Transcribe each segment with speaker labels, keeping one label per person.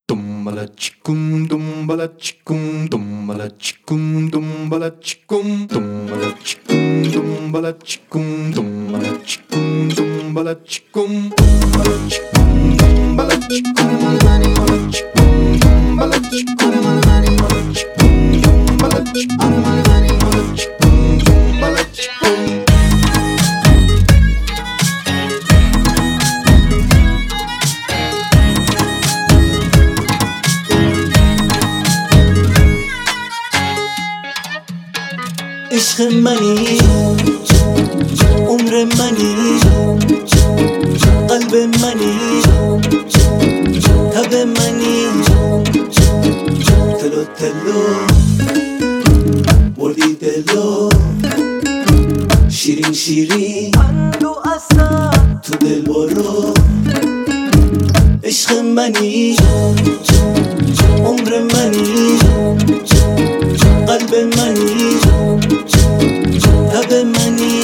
Speaker 1: Dumbalachicum, dumbalachicum, dumbalachicum, dumbalachicum, dumbalachicum, dumbalachicum, dumbalachicum, dumbalachicum, dumbalachicum, dumbalachicum, dumbalachicum,
Speaker 2: عشق منی، عمر منی، قلب منی، تب منی، تلو تلو بردی دلو، شیرین شیرین اندو اصلا تو دل برو. عشق منی، عمر منی، قلب منی، تب منی،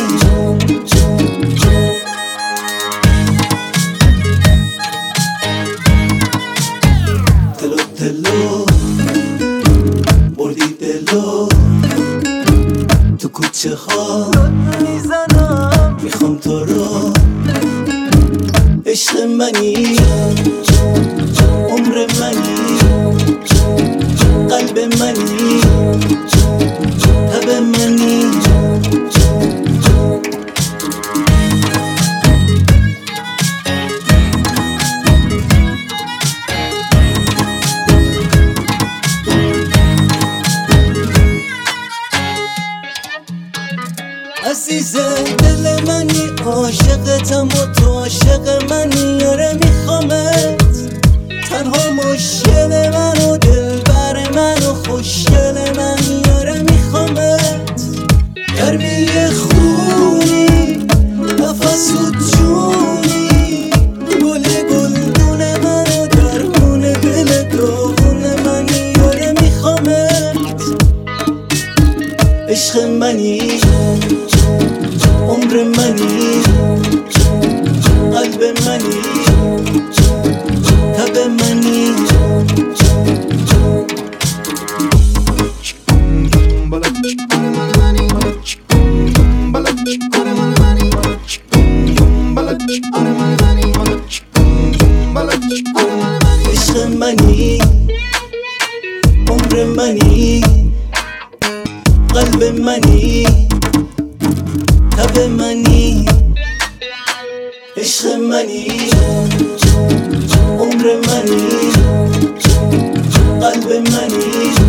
Speaker 2: تلو تلو بردی دلو، تو کوچه ها میزنم میخوام تو رو. عشق منی، عمر منی، قلب منی، تب منی، عزیز دل منی، عاشقتم و تو عاشق منی. یاره میخوامت، تنها مشکل من و دلبر من و خوشگل من. یاره میخوامت، گرمی خونی، نفس و جونی، گل گلدون من و درمون دل داغون من. یاره میخوامت، عشق منی، عمر منی، قلب منی، تب منی، عشق منی، عمر منی، قلب منی، تب منی. عشق منی، عمر منی، قلب منی،